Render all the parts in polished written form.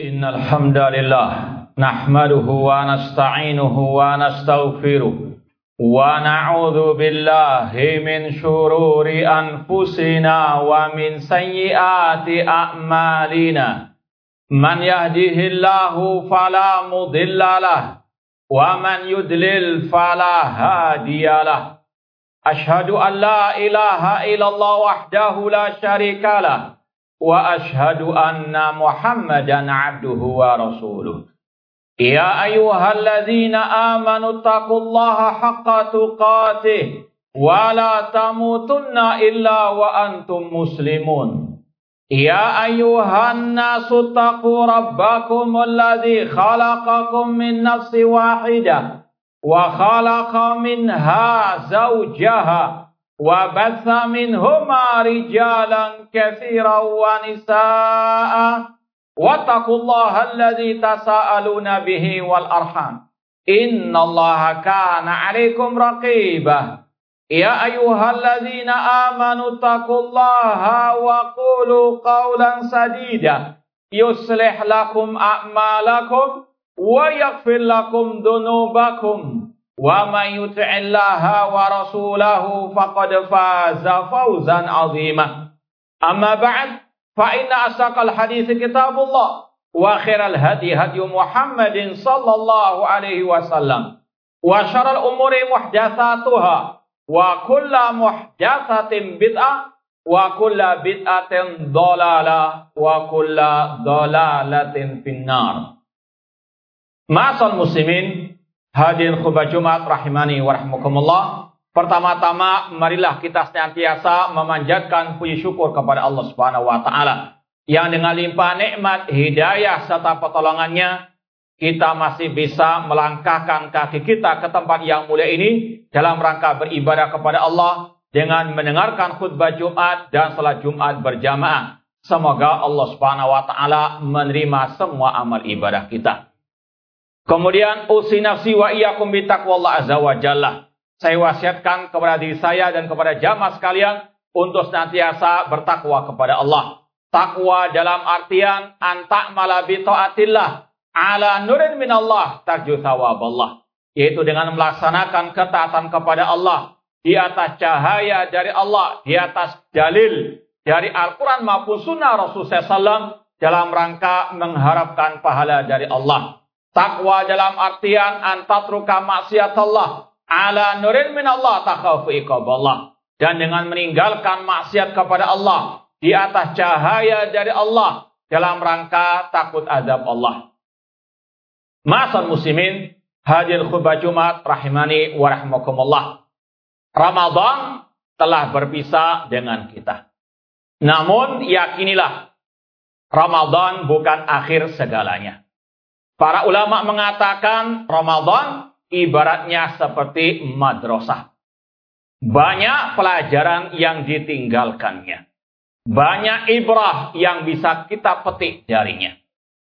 Innal hamdalillah nahmaduhu wa nasta'inuhu wa nastaghfiruh wa na'udzu billahi min shururi anfusina wa min sayyiati a'malina. Man yahdihillahu fala mudhillalah wa man yudlil fala hadiyalah. Ashhadu an la ilaha illallah wahdahu la syarikalah wa ashhadu anna Muhammadan abduhu wa rasuluh. Ya ayyuhalladzina amanu taqullaha haqqa tuqatih wa la tamutunna illa wa antum muslimun. Ya ayyuhan nasu taqu rabbakum alladzi khalaqakum min nafsin wahidah wa khalaqa minha zawjaha وَبَثَّ مِنْهُمَا رِجَالًا كَثِيرًا وَنِسَاءً وَاتَّقُوا اللَّهَ الَّذِي تَسَاءَلُونَ بِهِ وَالْأَرْحَامَ إِنَّ اللَّهَ كَانَ عَلَيْكُمْ رَقِيبًا يَا أَيُّهَا الَّذِينَ آمَنُوا اتَّقُوا اللَّهَ وَقُولُوا قَوْلًا سَدِيدًا يُصْلِحْ لَكُمْ أَعْمَالَكُمْ وَيَغْفِرْ لَكُمْ ذُنُوبَكُمْ وَمَنْ يُطِعِ اللَّهَ وَرَسُولَهُ فَقَدْ فَازَ فَوْزًا عَظِيمًا أما بعد فإن أصدق الحديث كتاب الله وخير الهدي هدي محمد صلى الله عليه وسلم وشر الأمور محدثاتها وكل محدثة بدعة وكل بدعة ضلالة وكل ضلالة في النار. Ma'asal muslimin, hadirin khutbah Jumat rahimani wa rahmukumullah. Pertama-tama marilah kita senantiasa memanjatkan puji syukur kepada Allah Subhanahu wa taala yang dengan limpah nikmat, hidayah serta pertolongannya kita masih bisa melangkahkan kaki kita ke tempat yang mulia ini dalam rangka beribadah kepada Allah dengan mendengarkan khutbah Jumat dan salat Jumat berjamaah. Semoga Allah Subhanahu wa taala menerima semua amal ibadah kita. Kemudian usi nafsi wa iyyakum bitaqwallah azza wa jalla. Saya wasiatkan kepada diri saya dan kepada jamaah sekalian untuk senantiasa bertakwa kepada Allah. Takwa dalam artian an ta'mala bi taatillah ala nurin minallah tarju thawaballah, yaitu dengan melaksanakan ketaatan kepada Allah di atas cahaya dari Allah, di atas dalil dari Al-Qur'an maupun sunnah Rasulullah SAW dalam rangka mengharapkan pahala dari Allah. Takwa dalam artian antatruka maksiatallah ala nurin minallah takhafu iqaballah, dan dengan meninggalkan maksiat kepada Allah di atas cahaya dari Allah dalam rangka takut azab Allah. Ma'asal muslimin, hadir khutbah Jumat rahimani wa rahmakumullah. Ramadan telah berpisah dengan kita. Namun yakinilah Ramadan bukan akhir segalanya. Para ulama mengatakan Ramadan ibaratnya seperti madrasah. Banyak pelajaran yang ditinggalkannya. Banyak ibrah yang bisa kita petik darinya.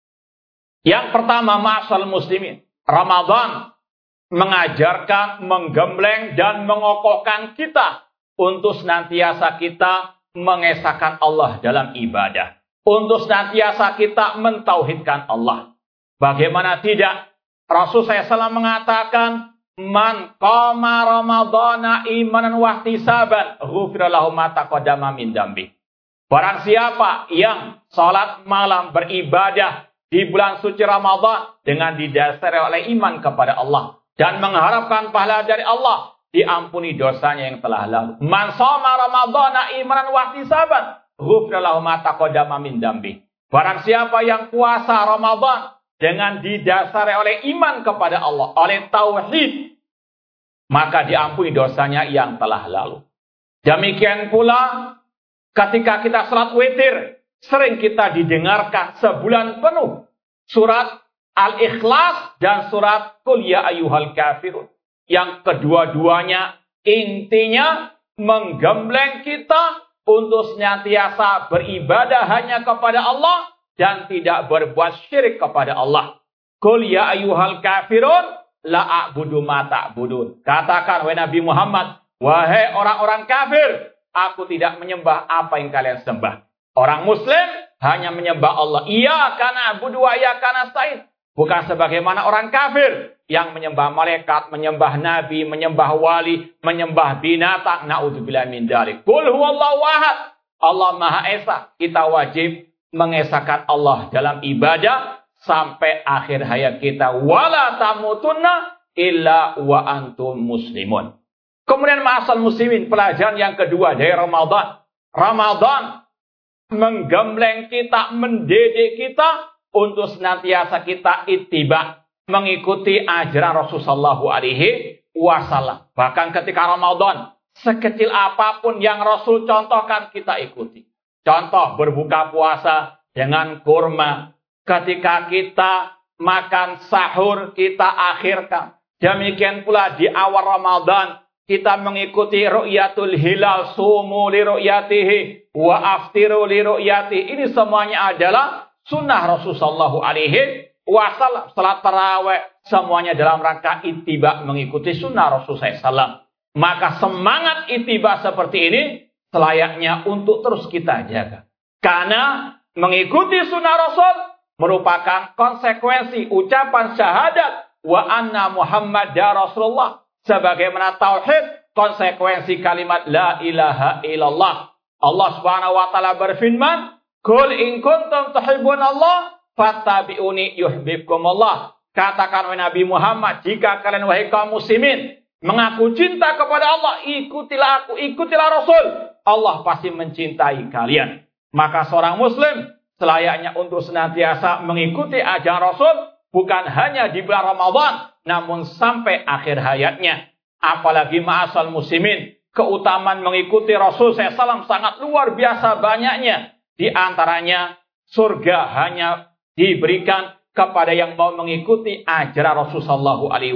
Yang pertama, ma'asal muslimin, Ramadan mengajarkan, menggembleng dan mengokohkan kita untuk senantiasa kita mengesahkan Allah dalam ibadah. Untuk senantiasa kita mentauhidkan Allah. Bagaimana tidak? Rasul SAW mengatakan, man qama ramadhana imanan wa ihtisaban ghufira lahu ma taqaddama min dambi. Barang siapa yang salat malam beribadah di bulan suci Ramadan dengan didasari oleh iman kepada Allah dan mengharapkan pahala dari Allah, diampuni dosanya yang telah lalu. Man shoma ramadhana imanan wa ihtisaban ghufira lahu ma taqaddama min dambi. Barang siapa yang puasa Ramadan dengan didasari oleh iman kepada Allah, oleh tauhid, maka diampuni dosanya yang telah lalu. Demikian pula ketika kita salat witir, sering kita didengarkan sebulan penuh surat Al-Ikhlas dan surat Qul ya ayyuhal kafirun, yang kedua-duanya intinya menggembleng kita untuk senantiasa beribadah hanya kepada Allah dan tidak berbuat syirik kepada Allah. Qul ya ayyuhal kafirun la a'budu ma ta'budun. Katakan wahai Nabi Muhammad, wahai orang-orang kafir, aku tidak menyembah apa yang kalian sembah. Orang muslim hanya menyembah Allah. Iyyaka na'budu wa iyyaka nasta'in. Bukan sebagaimana orang kafir yang menyembah malaikat, menyembah nabi, menyembah wali, menyembah binatang. Na'udzubillah min dzalik. Qul huwallahu ahad. Allah Maha Esa. Kita wajib mengesahkan Allah dalam ibadah sampai akhir hayat kita. Wala tamutunna illa wa antum muslimun. Kemudian ma'asal muslimin, pelajaran yang kedua dari Ramadan. Ramadan menggembleng kita, mendidik kita untuk senantiasa kita ittiba, mengikuti ajaran Rasulullah SAW. Bahkan ketika Ramadan, sekecil apapun yang Rasul contohkan kita ikuti. Contoh berbuka puasa dengan kurma. Ketika kita makan sahur, kita akhirkan. Demikian pula di awal Ramadan, kita mengikuti ru'yatul hilal, sumu li ru'yatihi, wa aftiru li ru'yatihi. Ini semuanya adalah sunnah Rasulullah SAW. Salat tarawih, semuanya dalam rangka ittiba, mengikuti sunnah Rasulullah SAW. Maka semangat ittiba seperti ini selayaknya untuk terus kita jaga. Karena mengikuti sunnah Rasul merupakan konsekuensi ucapan syahadat wa anna Muhammad ya Rasulullah. Sebagaimana tauhid, konsekuensi kalimat la ilaha illallah. Allah Subhanahu wa taala berfirman, "Qul in kuntum tuhibbunallah fattabi'uni yuhibbukumullah." Katakan wahai Nabi Muhammad, jika kalian wahai kaum muslimin mengaku cinta kepada Allah, ikutilah aku, ikutilah Rasul. Allah pasti mencintai kalian. Maka seorang muslim selayaknya untuk senantiasa mengikuti ajaran Rasul, bukan hanya di bulan Ramadan, namun sampai akhir hayatnya. Apalagi ma'asal muslimin, keutamaan mengikuti Rasul SAW sangat luar biasa banyaknya. Di antaranya, surga hanya diberikan kepada yang mau mengikuti ajaran Rasulullah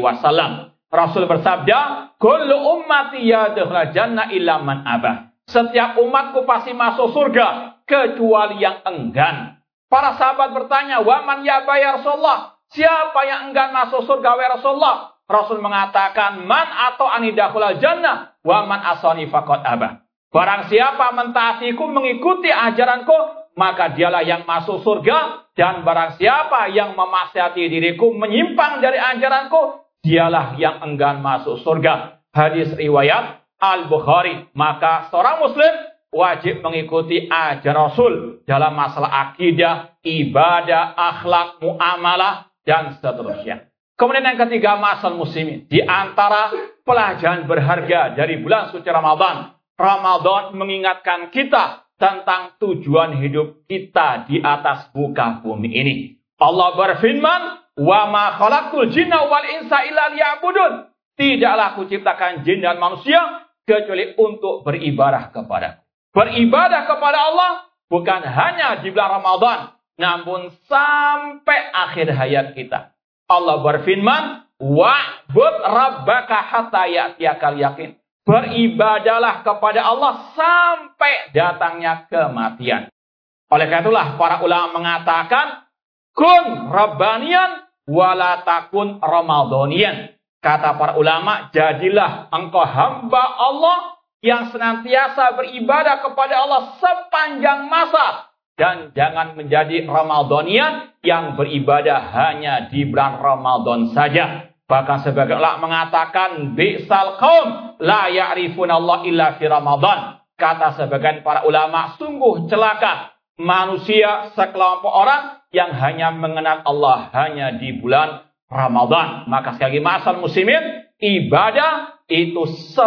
SAW. Rasul bersabda, "Kullu ummati yadkhulul jannah illa man abah." Setiap umatku pasti masuk surga, kecuali yang enggan. Para sahabat bertanya, "Wa man yaba ya Rasulullah?" Siapa yang enggan masuk surga ya Rasulullah? Rasul mengatakan, "Man atau anidakhulul jannah, wa man asani faqad abah." Barang siapa mentaatiku, mengikuti ajaranku, maka dialah yang masuk surga. Dan barang siapa yang memaksiati diriku, menyimpang dari ajaranku, dialah yang enggan masuk surga. Hadis riwayat Al-Bukhari. Maka seorang muslim wajib mengikuti ajaran Rasul dalam masalah akidah, ibadah, akhlak, muamalah, dan seterusnya. Kemudian yang ketiga, ma'asal muslimin. Di antara pelajaran berharga dari bulan suci Ramadan, Ramadan mengingatkan kita tentang tujuan hidup kita di atas muka bumi ini. Allah berfirman, "Wa ma khalaqtul jinna wal insa illa liya'budun." Tidaklah aku ciptakan jin dan manusia kecuali untuk beribadah kepada. Beribadah kepada Allah bukan hanya di bulan Ramadan, namun sampai akhir hayat kita. Allah berfirman, "Wa'bud rabbaka hatta ya'tiyakal yaqin." Beribadahlah kepada Allah sampai datangnya kematian. Oleh karena itulah para ulama mengatakan, "Kun rabbaniyan wala takun ramadhaniyan." Kata para ulama, jadilah engkau hamba Allah yang senantiasa beribadah kepada Allah sepanjang masa. Dan jangan menjadi Ramadhanian yang beribadah hanya di bulan Ramadan saja. Bahkan sebagian ulama mengatakan, "Bi'sal qaum la ya'rifunallah illa fi Ramadan." Kata sebagian para ulama, sungguh celaka manusia sekelompok orang yang hanya mengenal Allah hanya di bulan Ramadan. Maka sekali lagi ma'asal muslimin, ibadah itu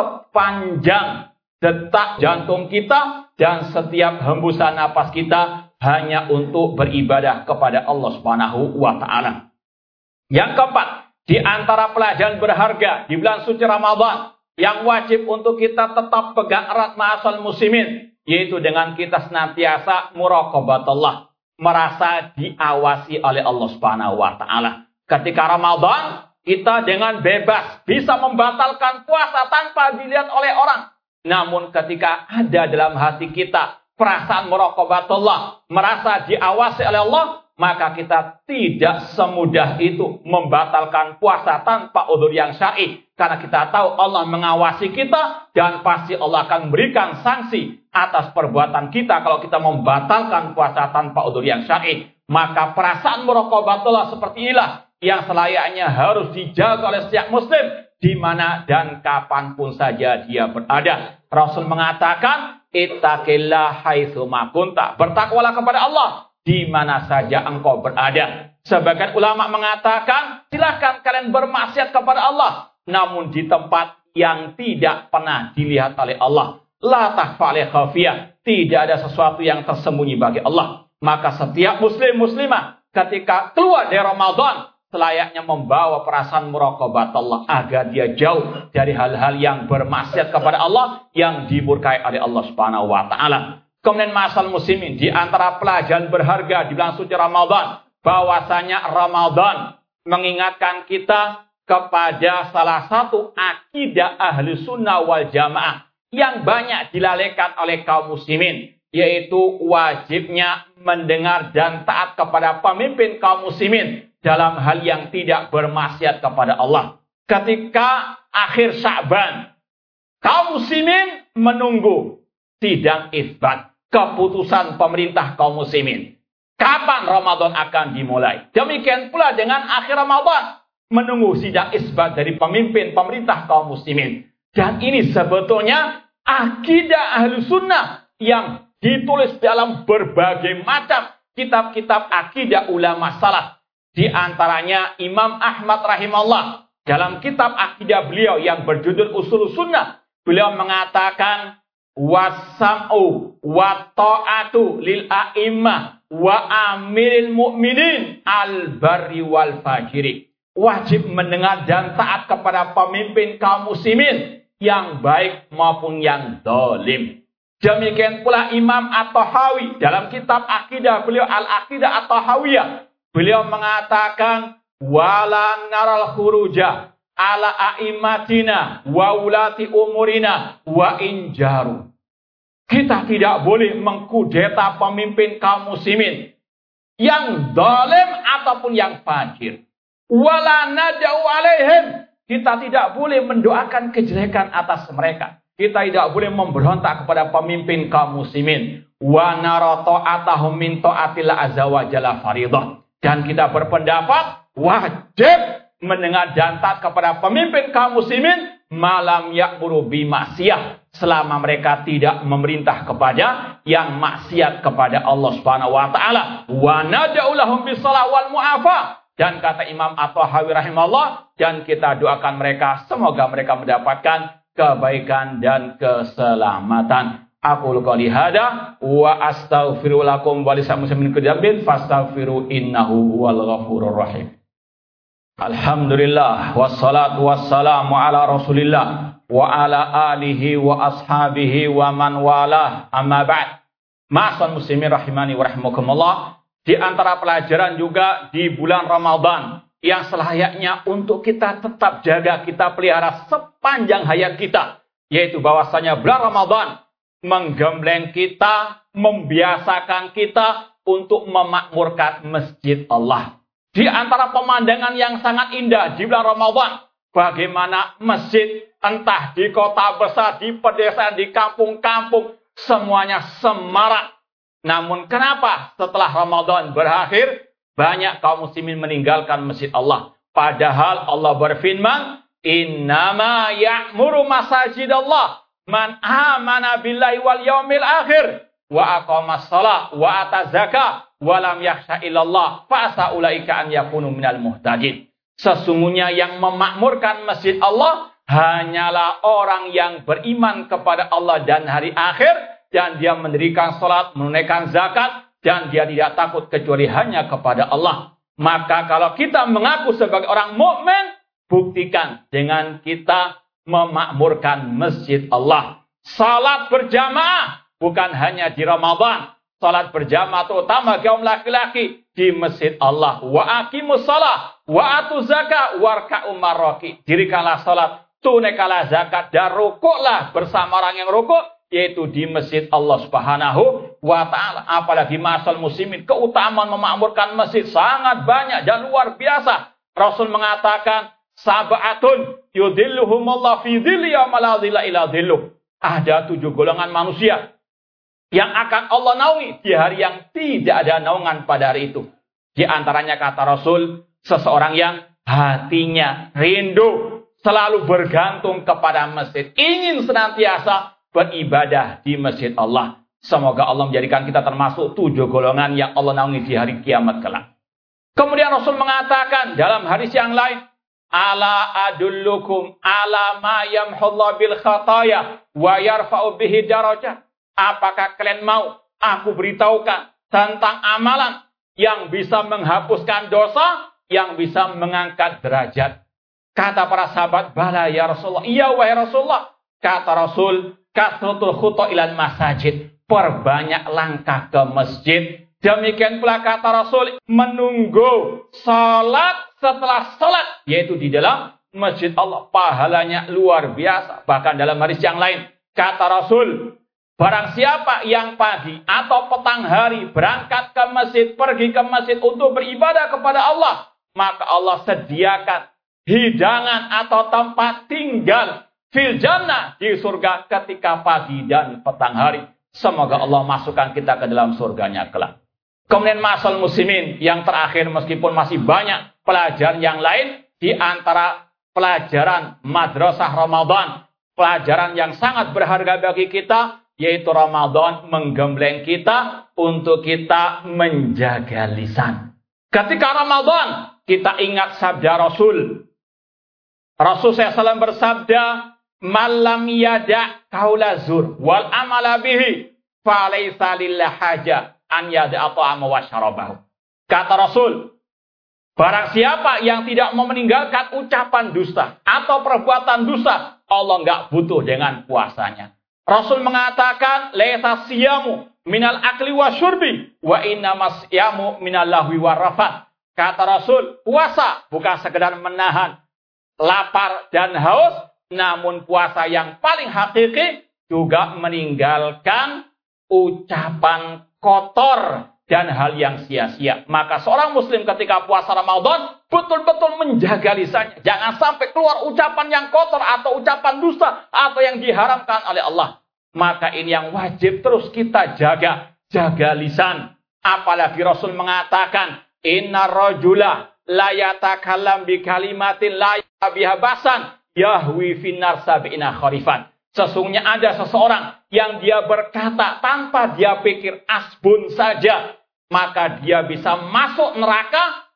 sepanjang detak jantung kita dan setiap hembusan napas kita hanya untuk beribadah kepada Allah Subhanahu wa taala. Yang keempat, di antara pelajaran berharga di bulan suci Ramadan yang wajib untuk kita tetap pegang erat ma'asal muslimin, yaitu dengan kita senantiasa muraqabatullah, merasa diawasi oleh Allah Subhanahu wa taala. Ketika Ramadan, kita dengan bebas bisa membatalkan puasa tanpa dilihat oleh orang. Namun ketika ada dalam hati kita perasaan muraqabatullah, merasa diawasi oleh Allah, maka kita tidak semudah itu membatalkan puasa tanpa udzur yang syar'i. Karena kita tahu Allah mengawasi kita dan pasti Allah akan memberikan sanksi atas perbuatan kita kalau kita membatalkan puasa tanpa udzur yang syar'i. Maka perasaan muraqabatullah seperti inilah yang selayaknya harus dijaga oleh setiap muslim di mana dan kapanpun saja dia berada. Rasul mengatakan, ittaqillah haitsu ma kunta. Bertakwalah kepada Allah di mana saja engkau berada. Sebagian ulama mengatakan, silakan kalian bermaksiat kepada Allah, namun di tempat yang tidak pernah dilihat oleh Allah. La takhfa alaihi khafiyah. Tidak ada sesuatu yang tersembunyi bagi Allah. Maka setiap muslim muslimah ketika keluar dari Ramadan selayaknya membawa perasaan muraqabat Allah agar dia jauh dari hal-hal yang bermaksiat kepada Allah yang dimurkai oleh Allah Subhanahu wa taala. Kemudian ma'asal muslimin, di antara pelajaran berharga di bulan suci Ramadan, bahwasanya Ramadan mengingatkan kita kepada salah satu akidah ahli sunnah wal jamaah yang banyak dilalaikan oleh kaum muslimin, yaitu wajibnya mendengar dan taat kepada pemimpin kaum muslimin dalam hal yang tidak bermaksiat kepada Allah. Ketika akhir Sya'ban, kaum muslimin menunggu sidang isbat, keputusan pemerintah kaum muslimin. Kapan Ramadan akan dimulai? Demikian pula dengan akhir Ramadan, menunggu sidang isbat dari pemimpin pemerintah kaum muslimin. Dan ini sebetulnya akidah ahlu sunnah yang ditulis dalam berbagai macam kitab-kitab akidah ulama salaf. Di antaranya Imam Ahmad rahimahullah dalam kitab akidah beliau yang berjudul Ushul Sunnah, beliau mengatakan wasam'u wa ta'atu lil a'immah wa amiril mu'minin al-barri wal fajiri. Wajib mendengar dan taat kepada pemimpin kaum muslimin yang baik maupun yang zalim. Demikian pula Imam At-Tahawi dalam kitab akidah beliau Al-Aqidah At-Tahawiyah, beliau mengatakan wala naral khuruja ala a'immatina wa ulati umurina wa injaru. Kita tidak boleh mengkudeta pemimpin kaum muslimin yang zalim ataupun yang fajir. Wala nad'u alaihim. Kita tidak boleh mendoakan kejelekan atas mereka. Kita tidak boleh memberontak kepada pemimpin kaum muslimin. Wa nara ta'atahum min ta'atillah azza wa jalla faridah. Dan kita berpendapat wajib mendengar dan taat kepada pemimpin kaum muslimin malam ya'muru bi maksiyah, selama mereka tidak memerintah kepada yang maksiat kepada Allah Subhanahu wa taala. Wa nad'u lahum bis shalah wal mu'afah. Dan kata Imam At-Tahawi rahimahullah, dan kita doakan mereka semoga mereka mendapatkan kebaikan dan keselamatan. Aku qouli hada wa astaghfiru lakum wa lisal muslimin kullin fastaghfiru innahu huwal ghafurur rahim. Alhamdulillah wassalatu wassalamu ala Rasulillah wa ala alihi wa ashabihi wa man walah, amma ba'd. Ma'asal muslimin rahimani wa rahimakumullah. Di antara pelajaran juga di bulan Ramadan yang selayaknya untuk kita tetap jaga, kita pelihara sepanjang hayat kita, yaitu bahwasanya bulan Ramadan menggembleng kita, membiasakan kita untuk memakmurkan masjid Allah. Di antara pemandangan yang sangat indah di bulan Ramadan, bagaimana masjid entah di kota besar, di pedesaan, di kampung-kampung, semuanya semarak. Namun kenapa setelah Ramadan berakhir, banyak kaum muslimin meninggalkan masjid Allah? Padahal Allah berfirman, innama ya'muru masajidallah man amana billahi wal yaumil akhir wa aqamas shalah wa ataz zakah wa lam yakhsha illallah fa asa ulaika an yakunu minal muhtadin. Sesungguhnya yang memakmurkan masjid Allah hanyalah orang yang beriman kepada Allah dan hari akhir, dan dia mendirikan salat, menunaikan zakat, dan dia tidak takut kecuali hanya kepada Allah. Maka kalau kita mengaku sebagai orang mukmin, buktikan dengan kita memakmurkan masjid Allah. Salat berjamaah bukan hanya di Ramadan. Salat berjamaah terutama kaum laki-laki di masjid Allah. Wa aqimus shalah wa atuz zakah warka'u marraki. Dirikanlah salat, tunaikanlah zakat, dan rukuklah bersama orang yang rukuk, yaitu di masjid Allah Subhanahu wa taala. Apalagi ma'asal muslimin, keutamaan memakmurkan masjid sangat banyak dan luar biasa. Rasul mengatakan, sab'atun yudhilluhumullahu fi dhilli yauma la dhilla illa dhilluh. Ada 7 golongan manusia yang akan Allah naungi di hari yang tidak ada naungan pada hari itu. Di antaranya kata Rasul, seseorang yang hatinya rindu selalu bergantung kepada masjid, ingin senantiasa beribadah di masjid Allah. Semoga Allah menjadikan kita termasuk 7 golongan yang Allah naungi di hari kiamat kelak. Kemudian Rasul mengatakan dalam hadis yang lain, ala adullukum ala ma yamhullahu bil khataya wa yarfa'u bihi darajat. Apakah kalian mau aku beritahukan tentang amalan yang bisa menghapuskan dosa, yang bisa mengangkat derajat? Kata para sahabat, bala ya Rasulullah. Iya wahai Rasulullah. Kata Rasul, kasratul khuta ilal masajid. Perbanyak langkah ke masjid. Demikian pula kata Rasul, menunggu salat setelah salat, yaitu di dalam masjid Allah. Pahalanya luar biasa. Bahkan dalam hadis yang lain, kata Rasul, barang siapa yang pagi atau petang hari berangkat ke masjid, pergi ke masjid untuk beribadah kepada Allah, maka Allah sediakan hidangan atau tempat tinggal fil jannah di surga ketika pagi dan petang hari. Semoga Allah masukkan kita ke dalam surganya kelak. Kemudian ma'asal muslimin, yang terakhir meskipun masih banyak pelajaran yang lain, di antara pelajaran madrasah Ramadan, pelajaran yang sangat berharga bagi kita, yaitu Ramadan menggembleng kita untuk kita menjaga lisan. Ketika Ramadan, kita ingat sabda Rasul. Rasul SAW bersabda, "Malam yada' qaula zur wal amala bihi, falaysa lillahi haja an yada'a ta'ama wa syarabahu." Kata Rasul, barang siapa yang tidak mau meninggalkan ucapan dusta atau perbuatan dusta, Allah enggak butuh dengan puasanya. Rasul mengatakan, laisa siyamu minal akli wa syurbi wa innamas siyamu minal lahwi wa rafat. Kata Rasul, puasa bukan sekedar menahan lapar dan haus, namun puasa yang paling hakiki juga meninggalkan ucapan kotor dan hal yang sia-sia. Maka seorang muslim ketika puasa Ramadan betul-betul menjaga lisannya. Jangan sampai keluar ucapan yang kotor atau ucapan dusta atau yang diharamkan oleh Allah. Maka ini yang wajib terus kita jaga. Jaga lisan. Apalagi Rasul mengatakan, inna rajula la yatakallam bi kalimatin la yabiha basan yahwi finnar sab'ina kharifan. Sesungguhnya ada seseorang yang dia berkata tanpa dia pikir asbun saja, maka dia bisa masuk neraka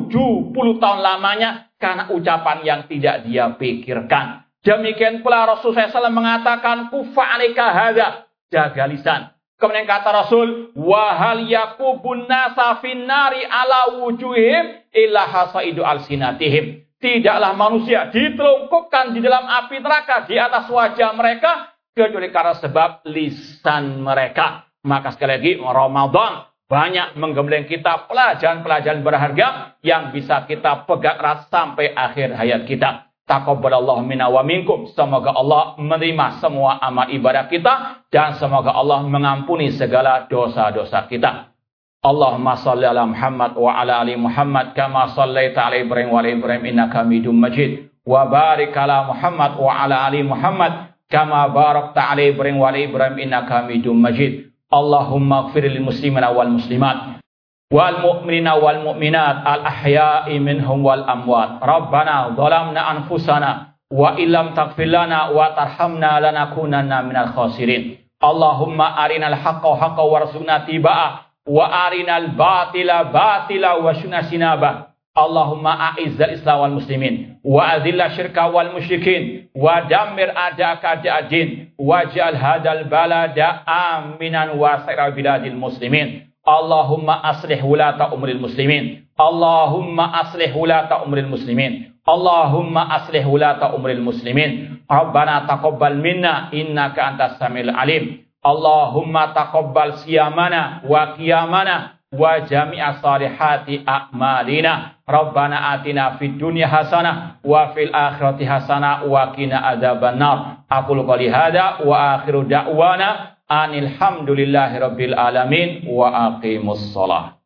70 tahun lamanya karena ucapan yang tidak dia pikirkan. Demikian pula Rasulullah SAW mengatakan, kufa alika hadza, jaga lisan. Kemudian kata Rasul, wa hal yakubun nasa finnari ala wujuhim illa hasaidu alsinatihim. Tidaklah manusia ditelungkupkan di dalam api neraka di atas wajah mereka kecuali karena sebab lisan mereka. Maka sekali lagi Ramadan banyak menggembleng kita pelajaran-pelajaran berharga yang bisa kita pegang erat sampai akhir hayat kita. Taqabbalallahu minna wa minkum. Semoga Allah menerima semua amal ibadah kita dan semoga Allah mengampuni segala dosa-dosa kita. Allahumma salli ala Muhammad wa ala ali Muhammad kama sallaita ala Ibrahim wa ala Ibrahim innaka Hamidum Majid. Wa barik ala Muhammad wa ala ali Muhammad kama barakta ala Ibrahim wa ala Ibrahim innaka Hamidum Majid. Allahumma ighfir lil muslimina wal muslimat wal mu'minina wal mu'minat al ahya'i minhum wal amwat. Rabbana zalamna anfusana wa illam taghfir lana wa tarhamna lanakunanna minal khasirin. Allahumma arinal haqqa haqqan warzuqna tiba'ah wa arinal batila batila wa syuna sinabah. Allahumma a'izzal islam wal muslimin wa adhilla syirka wal musyrikin wa dammir a'da'aka a'da'ad-din waj'al hadzal balada aminan wa sa'ira biladil muslimin. Allahumma aslih wulata umril muslimin. Allahumma aslih wulata umril muslimin. Allahumma aslih wulata umril muslimin. Rabbana taqabbal minna innaka antas samiul alim. Allahumma taqabbal siyamana wa qiyamana wa jami'a salihati a'malina. Rabbana atina fid dunya hasanah wa fil akhirati hasanah wa qina adzabannar. Aqulu qouli hadza wa akhiru da'wana anil hamdulillahi rabbil alamin wa aqimus shalah.